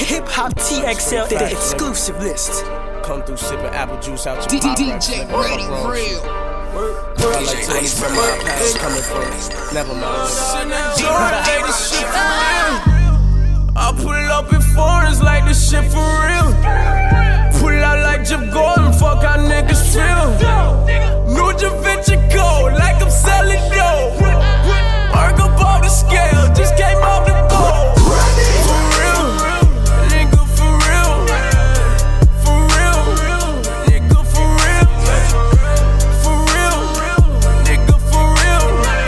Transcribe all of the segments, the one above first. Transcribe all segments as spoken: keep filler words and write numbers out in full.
Hip Hop T X L, the exclusive list. Come through sipping apple juice out your pop. D J Ready Real. I like to eat from my past coming from. Never mind. I pull up in foreigns like this shit for real. Pull out like Jeff Gordon, fuck how niggas feel. New Da Vinci Code, like I'm selling dope. Work up off the scale, just came off the boat. For real, nigga, for real. For real, nigga, for real. For real, nigga, for real.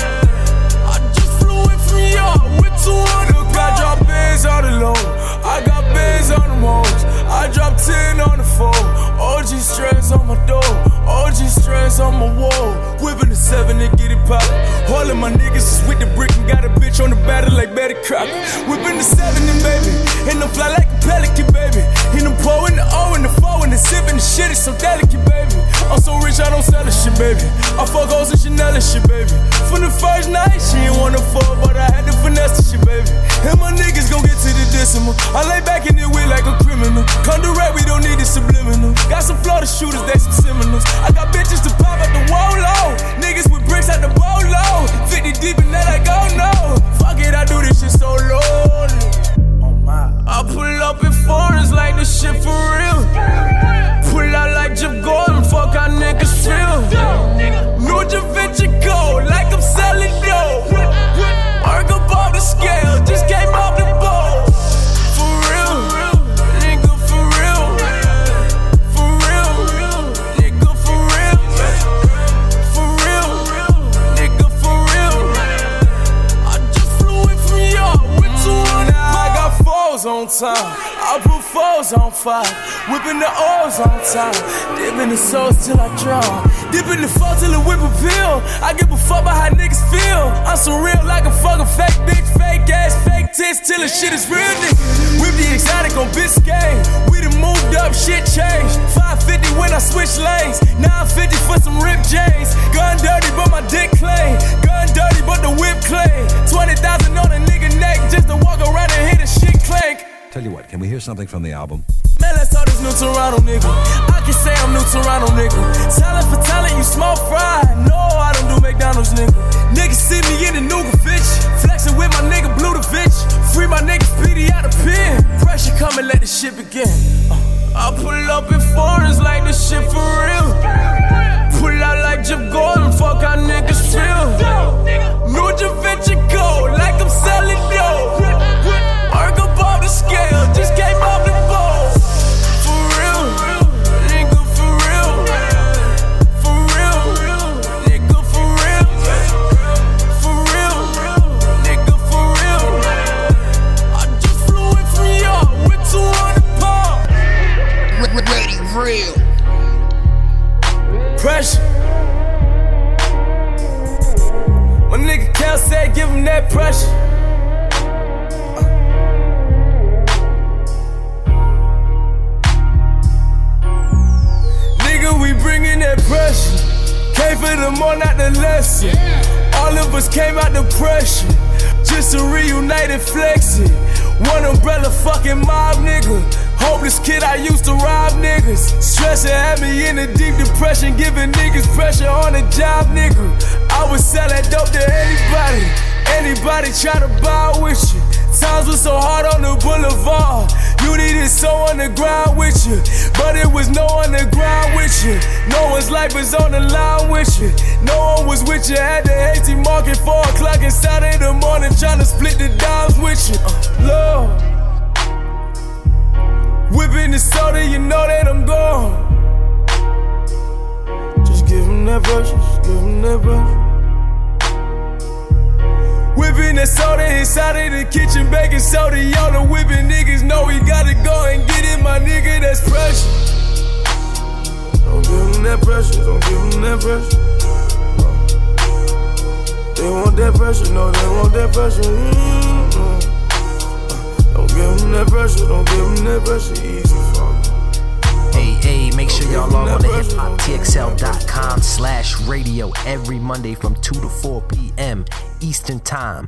I just flew in from York with two hundred. I drop bands on the low, I got bands on the hoes. I drop ten on the phone. O G strands on my door, O G strands on my wall. Whipping the seven to get it poppin'. All of my niggas is with the brick and got a bitch on the battle like Betty Crocker. Whipping the seven and baby, and I'm fly like a pelican, baby. And I'm pouring the O and the four and the sipping the shit is so delicate, baby. I'm so rich I don't sell the shit, baby. I fuck hoes and Chanel and shit, baby. From the first night, she ain't wanna fuck, but I had to finesse the shit, baby. And my niggas gon' get to the decimal. I lay back in the wheel like a criminal. Come direct, we don't need it subliminal. Got some Florida shooters, they some seminals. I got bitches to pop at the wall low. Niggas with bricks at the bolo. fifty deep in that I go no. Fuck it, I do this shit so lonely. Oh my. I pull up in foreigns like this shit for real. Pull out like Jeff Gordon, fuck how niggas feel. New Da Vinci Code, like I'm selling dope. Work up off the scale, just came off the boat. For real, nigga, for real. For real, nigga, for real. For real, nigga, for real. I just flew in from York with two hundred. I got fours on time, I put fours on five. Whipping the O's on time, dipping the souls till I drown. Dipping the fall till the whip a pill. I give a fuck about how niggas feel. I'm so real like a fucking fake bitch, fake ass, fake tits till the shit is real, nigga. Whip the exotic on Biscayne. We done moved up, shit changed. five fifty when I switch lanes. nine fifty for some ripped J's. Gun dirty but my dick clean. Gun dirty but the whip clean. twenty thousand on a nigga neck just to walk around and hit a shit clank. Tell you what, can we hear something from the album? Man, let's talk this new Toronto nigga. I can say I'm new Toronto nigga. Talent for talent, you small fry. No, I don't do McDonald's nigga. Niggas see me in the Nugovich. Flexing with my nigga Blue Da Vinci. Free my nigga Speedy out the pen. Pressure come and let the shit begin. uh, I pull up in foreigns like this shit for real. Pull out like Jeff Gordon, fuck how niggas feel. New Da Vinci Code, like I'm selling dope. Work up off the scale, just came off the boat. For real, nigga, for real. For real, nigga, for real. For real, nigga, for real. I just flew in from York with two hundred pounds. Ready Real. Pressure. My nigga Cal said give him that pressure. We bringin' that pressure. Came for the more, not the lesson. All of us came out the pressure. Just a reunited flexing. One umbrella fucking mob nigga. Hopeless kid, I used to rob niggas. Stressing had me in a deep depression. Giving niggas pressure on the job, nigga. I would sell that dope to anybody. Anybody try to buy with you. Times was so hard on the boulevard. You needed someone to grind with you, but it was no one to grind with you. No one's life was on the line with you. No one was with you at the eighteen market, four o'clock inside of the morning, trying to split the dimes with you. Uh, Lord, whipping the soda, you know that I'm gone. Just give him that brush, just give him that brush. Whipping that soda inside of the kitchen, baking soda. Y'all the whipping niggas know we gotta go and get it, my nigga, that's pressure. Don't give them that pressure, don't give them that pressure. Uh, they want that pressure, no, they want that pressure. Mm-hmm. Uh, don't give them that pressure, don't give them that pressure, easy for me. Hey, hey, make sure y'all log on to hip hop t x l dot com slash radio every Monday from two to four p.m. Eastern Time.